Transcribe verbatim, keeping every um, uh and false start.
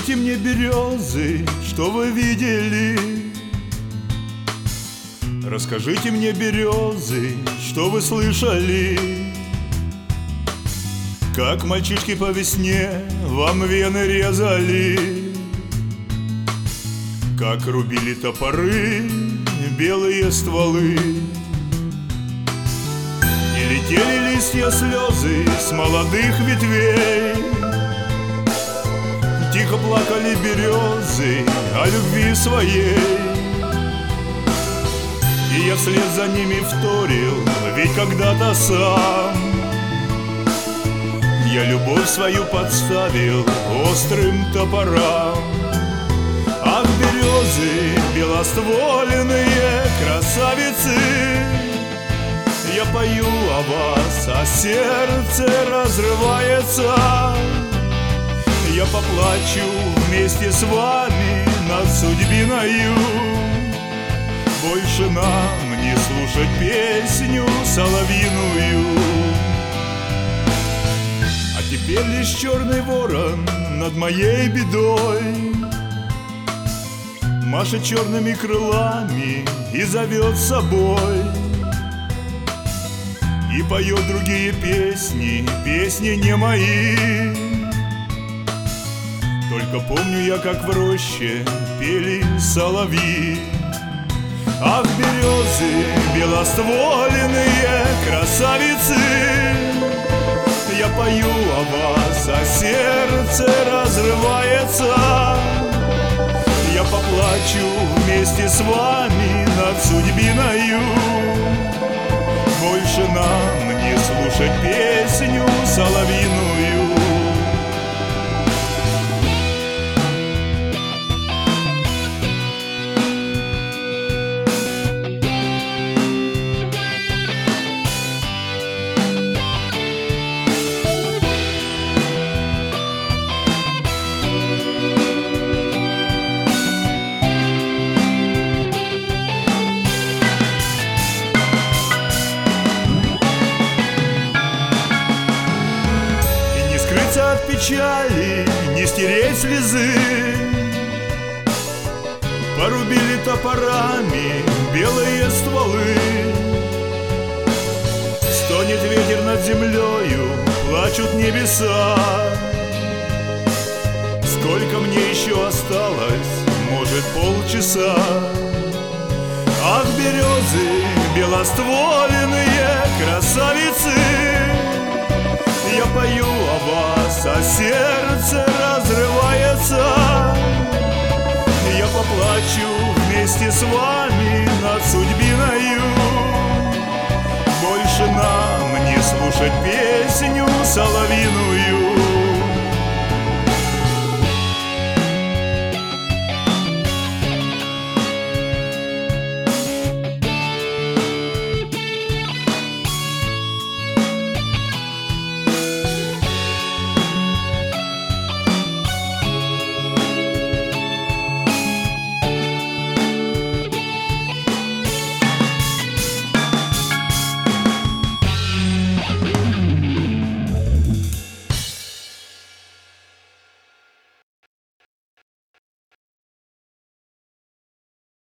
Расскажите мне, березы, что вы видели? Расскажите мне, березы, что вы слышали? Как мальчишки по весне вам вены резали, как рубили топоры белые стволы, и летели листья слезы с молодых ветвей. Тихо плакали березы о любви своей, и я вслед за ними вторил, ведь когда-то сам я любовь свою подставил острым топорам. Ах, березы белостволенные красавицы, я пою о вас, а сердце разрывается. Я поплачу вместе с вами над судьбиною. Больше нам не слушать песню соловьиную. А теперь лишь черный ворон над моей бедой машет черными крылами и зовет с собой, и поет другие песни, песни не мои. Только помню я, как в роще пели соловьи. Ах, березы белостволеные красавицы, я пою о вас, а сердце разрывается. Я поплачу вместе с вами над судьбиною. Больше нам не слушать песню соловьиную. От печали не стереть слезы, порубили топорами белые стволы. Стонет ветер над землею, плачут небеса. Сколько мне еще осталось? Может, полчаса. Ах, березы белостволеные красавицы, я пою о вас, а сердце разрывается. Я поплачу вместе с вами над судьбиною. Больше нам не слушать песню соловьиную.